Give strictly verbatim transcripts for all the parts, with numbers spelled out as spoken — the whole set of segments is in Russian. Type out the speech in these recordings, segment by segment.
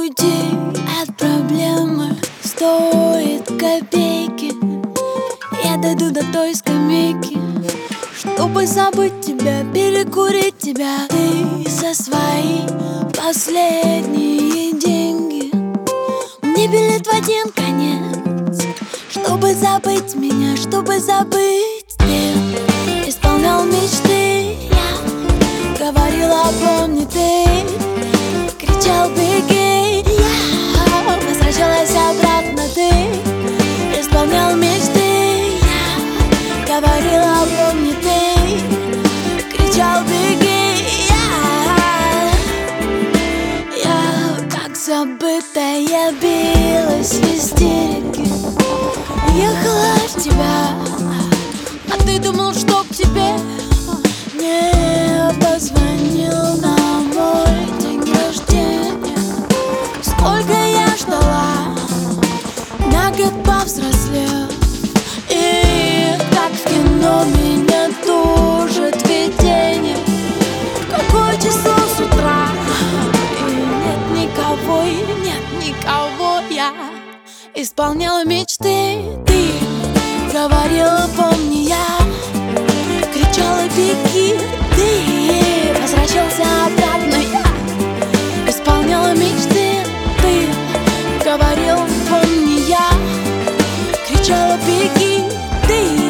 Уйти от проблемы стоит копейки. Я дойду до той скамейки, чтобы забыть тебя, перекурить тебя. Ты со свои последние деньги. Мне билет в один конец, чтобы забыть меня, чтобы забыть. Ты исполнял мечты, я говорила, помни, ты кричал, беги. Я возвращалась обратно, ты исполнял мечты. Я говорила, помни, ты кричал, беги. Я, я как забытая билась в истерике. Уехала от тебя, а ты думал, что к тебе не позвонил на мой день рождения. Сколько я ждала, на год повзрослев. И как в кино меня тужит видение. Какое число с утра, и нет никого, и нет никого. Я исполняла мечты, ты говорила, помни, я кричала, беги. Ты возвращался обратно, я исполняла мечты. Ты говорил, помни, я кричала, беги. Ты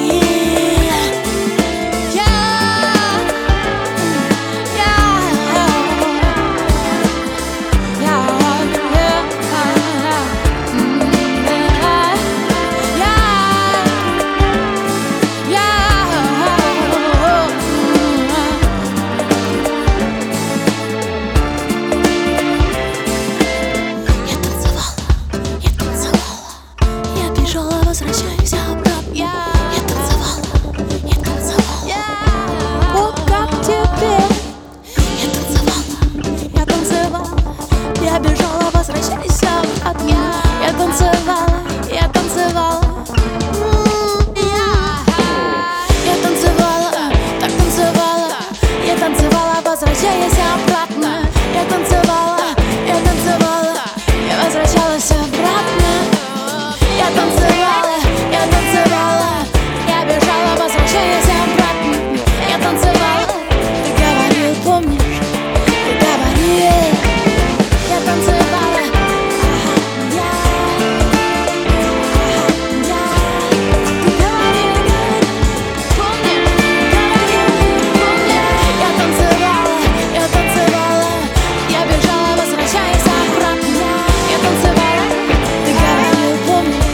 возвращаюсь обратно. Я, я танцевала, я танцевала. Вот как теперь. Я танцевала, я танцевала. Я бежала, возвращайся обратно. Я, я танцевала, я танцевала. Я танцевала, так танцевала. Я танцевала, возвращаясь обратно. Я танцевала, я танцевала. Я возвращалась обратно. Я танцевала, я танцевала. Я бежала, возвращаясь обратно. Я танцевала, ты говорил, помнишь? Ты говорил. Я танцевала, я, я, ты говорил, помнишь? Говорил, помнишь? Я танцевала, я танцевала. Я бежала, возвращаясь обратно. Я танцевала, ты говорил, помнишь?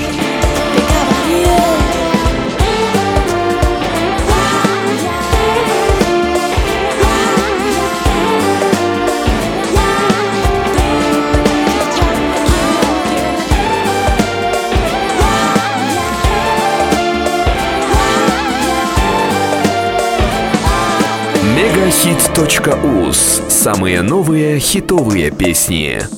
мегахит точка уз. Самые новые хитовые песни.